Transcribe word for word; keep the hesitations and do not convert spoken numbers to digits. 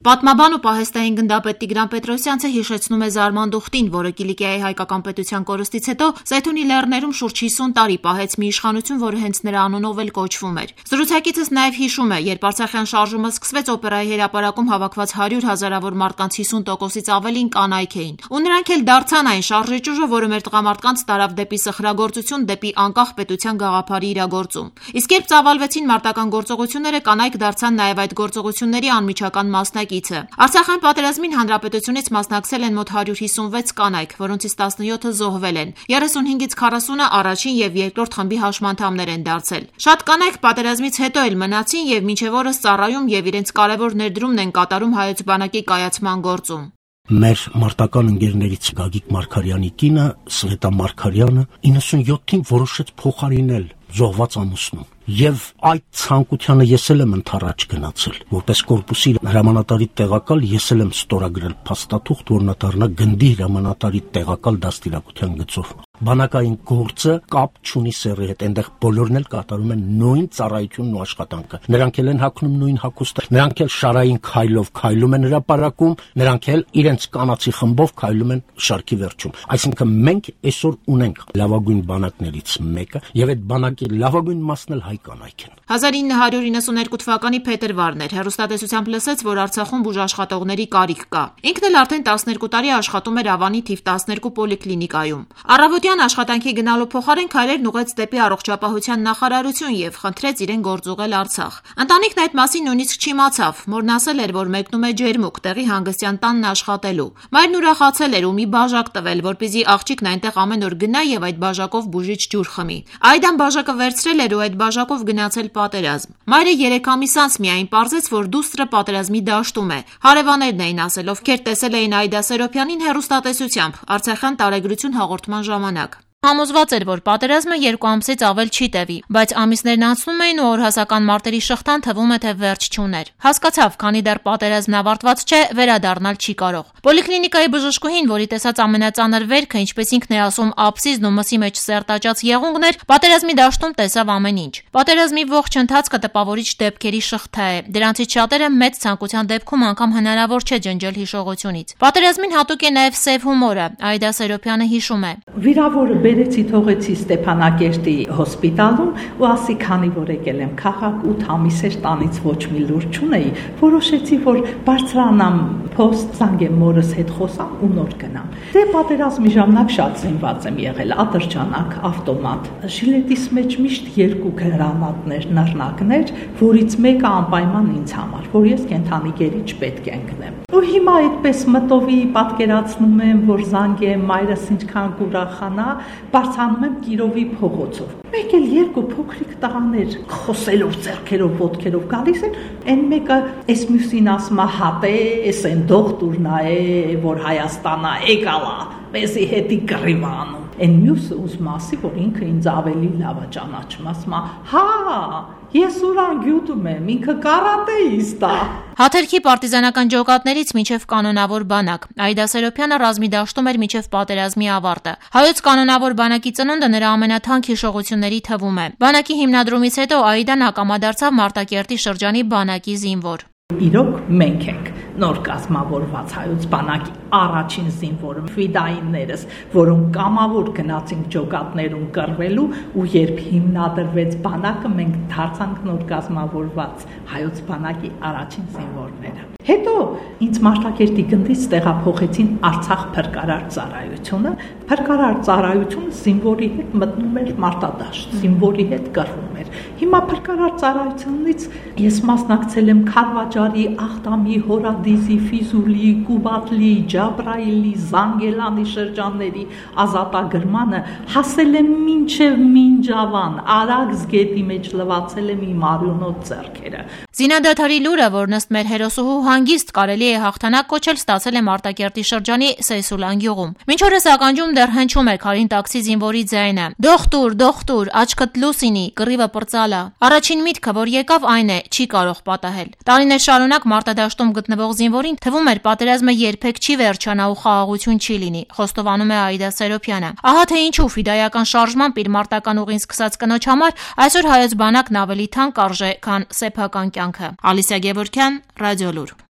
Պատմաբան ու պահեստային գնդապետ Տիգրան Պետրոսյանցը հիշեցնում է Զարման Դուխտին, որը Կիլիկիայի հայկական պետության կորստից հետո Զեյթունի լեռներում շուրջ հիսուն տարի պահեց մի իշխանություն, որը հենց նրա անունով էլ կոչվում էր։ Զրուցակիցս նաև հիշում է, երբ Արցախյան շարժումը սկսվեց, օպերայի հրապարակում հավաքված հարյուր հազարավոր մարդկանց հիսուն տոկոսից ավելին կանայք էին, ու նրանք էլ դարձան այն շարժիչուժը, որը մեր տղամարդկանց տարավ դեպի սխրագործություն, դեպի անկախ պետության գաղափարի իրագործում։ Իսկ երբ ծավալվեցին մարտական գործողությունները, կանայք դարձան նաև այդ գործողությունների անմիջական մասնակիցը։ Արցախյան պատերազմին հանրապետությունից մասնակցել են մոտ հարյուր հիսունվեց կանայք, որոնցից տասնյոթը զոհվել են, երեսունհինգից քառասունը առաջին եւ երկրորդ խմբի հաշմանդամներ են դարձել։ Շատ կանայք պատերազմից հետո էլ մնացին եւ մինչեւ օրս ծառայում եւ իրենց կարևոր ներդրումն են կատարում հայոց բանակի կայացման գործում։ Մեր մարտական ընկերներից Գագիկ Մարգարյանի կինը Սվետա Մարգարյանը իննսունյոթին որոշեց փոխարինել զոհված ամուսնուն։ Եվ այդ ցանկությանը ես էլ եմ ընթառաջ գնացել, որպես կորպուսի հրամանատարի տեղակալ ես էլ եմ ստորագրել փաստաթուղթ, որ նա դառնա գնդի հրամանատարի տեղակալ դաստիարակության գծով։ Բանակային գործը կապ չունի սեռի հետ, այնտեղ բոլորն էլ կատարում են նույն ծառայությունն ու աշխատանքը։ Նրանք էլ են հագնում նույն հագուստը, նրանք էլ շարային քայլով քայլում են հրապարակում, նրանք էլ իրենց կանացի խմբով քայլում են շարքի վերջում։ Այսինքն մենք այսօր ունենք լավագույն բանակներից մեկը, եւ այդ բանակի լավագույն մասն էլ հայ կանայք են։ հազար ինը հարյուր իննսուներկու թվականի փետրվարն էր, հեռուստատեսությամբ լսեց, որ Արցախում բուժաշխատողների կարիք կա։ Ինքն էլ արդեն տասներկու տարի աշխատում էր Ավանի թիվ տասներկու պոլիկլինիկայում։ Առավոտյան աշխատանքի գնալու փոխարեն քայլերն ուղղեց դեպի առողջապահության նախարարություն եւ խնդրեց իրեն գործուղել Արցախ։ Ընտանիքն այդ մասին նույնիսկ չիմացավ, մորն ասել էր, որ մեկնում է ջերմուկ տեղի հանգստյան տանն աշխատելու։ Մայրն ուրախացել էր ու մի բաժակ տվել, որպեսզի աղջիկն այնտեղ ամեն օր գնա եւ այդ բաժակով բուժիչ ջուր խմի։ Այդան բաժակը վերցրել էր ու այդ բաժակով գնացել պատերազմ։ Մայրը երեք ամիս անց միայն պարզեց, որ դուստրը պատերազմի դաշտում է։ Հարևաններն էին ասել, ովքեր տեսել էին Այդա Սերոփյանին հեռուստատեսությամբ Արցախյան տարեգրություն հաղորդման ժամանակ։ Համոզված էր, որ պատերազմը երկու ամսից ավել չի տևի, բայց ամիսներն անցնում էին ու օրհասական մարտերի շղթան թվում է, թե վերջ չուներ։ Հասկացավ, քանի դեռ պատերազմն ավարտված չէ, վերադառնալ չի կարող։ Պոլիկլինիկայի բժշկուհին, որի տեսած ամենածանր վերքը, ինչպես ինքն է ասում, աբսիզն ու մսի մեջ սերտաճած եղունգն էր, պատերազմի դաշտում տեսավ ամեն ինչ։ Պատերազմի ողջ ընթացքը տպավորիչ դեպքերի շղթա է։ Դրանցից շատերը մեծ ցանկության դեպքում անգամ հնարավոր չէ ջնջել հիշողությունից։ Պատերազմին հատուկ է նաև սև հումորը։ Այդա Սերոփյանը հիշում է. Վիրավորը բերեցի թողեցի Ստեփանակերտի հոսպիտալում ու ասի, քանի որ եկել եմ քաղաք ութ ամիս էր տանից ոչ մի լուր չունեի, որոշեցի, որ բարձրանամ փոստ, զանգեմ մորս հետ խոսամ ու նոր գնամ։ Դե պատերազմի ժամանակ շատ զինված եմ եղել, ատրճանակ, ավտոմատ։ Ժիլետիս մեջ միշտ երկու գրանատներ, նռնակներ, որից մեկը անպայման ինձ համար, որ ես կենթանի գերի չպետք է ընկնեմ։ Ու հիմա այդպես մտովի պատկերացնում եմ, որ զանգեմ մայրս ինչքան կուրախանա, բարձանում եմ Կիրովի փողոցով։ Մեկ էլ երկու փոքրիկ տղաներ խոսելով, ձեռքերով, ոտքերով գալիս են, այն մեկը էս մյուսին ասում է հատե, էս այն դոկտորնա է, որ Հայաստանա եկալա, մեզի հետի կռիվ անում։ Այն մյուսը ուզում ասի, որ ինքը ինձ ավելի լավ է ճանաչում, ասում է, հա, ես ուրան գյուտում եմ, ինքը կարատեիստ է։ Հաթերքի պարտիզանական ջոկատներից մինչև կանոնավոր բանակ։ Այդա Սերոփյանը ռազմի դաշտում էր մինչև պատերազմի ավարտը։ Հայոց կանոնավոր բանակի ծնունդը նրա ամենաթանկ հիշողությունների թվում է։ Բանակի հիմնադրումից հետո Այդան ակամա դարձավ Մարտակերտի շրջանի բանակի զինվոր։ Իրոք մենք ենք նոր կազմավորված հայոց բանակի առաջին զինվորը, ֆիդայիններս, որոնք կամավոր գնացինք ջոկատներում կռվելու ու երբ հիմնադրվեց բանակը, մենք դարձանք նոր կազմավորված հայոց բանակի առաջին զինվորները։ Հետո ինձ Մարտակերտի գնդից տեղափոխեցին Արցախ փրկարար ծառայությունը։ Փրկարար ծառայությունը զինվորի հետ մտնում էր մարտադաշտ, զինվորի հետ կռվում էր։ Հիմա փրկարար ծառայությունից ես մասնակցել եմ Քարվաճարի, Ախտամի, Հորադիզի, Ֆիզուլի, Կուբատլի, Ջաբրայիլի, Զանգելանի շրջանների ազատագրմանը, հասել եմ մինչև Մինջավան, Արաքս գետի մեջ լվացել եմ իմ արյունոտ ձեռքերը։ Զինադադարի լուրը, որն ըստ մեր հերոսուհու հանգիստ կարելի է հաղթանակ կոչել, ստացել է Մարտակերտի շրջանի Սեյսուլան գյուղում։ Մինչ օրս ականջում դեռ հնչում է քարին տաքսի զինվորի ձայնը. «Դոխտուր, դոխտուր, աչքդ լուսինի, կռիվը պրծալա»։ Առաջին միտքը, որ եկավ, այն է՝ չի կարող պատահել։ Տարիներ շարունակ մարտադաշտում գտնվող զինվորին թվում էր պատերազմը երբեք չի վերջանա ու խաղաղություն չի լինի, խոստովանում է Այդա Սերոփյանը։ Ահա թե ինչու ֆիդայական շարժմամբ իր մարտական ուղին սկսած կնոջ համար այսօր հայոց բանակն ավելի թանկ արժե, քան սեփական կյանքը։ Ալիսա Գևորգյան, Ռադիոլուր։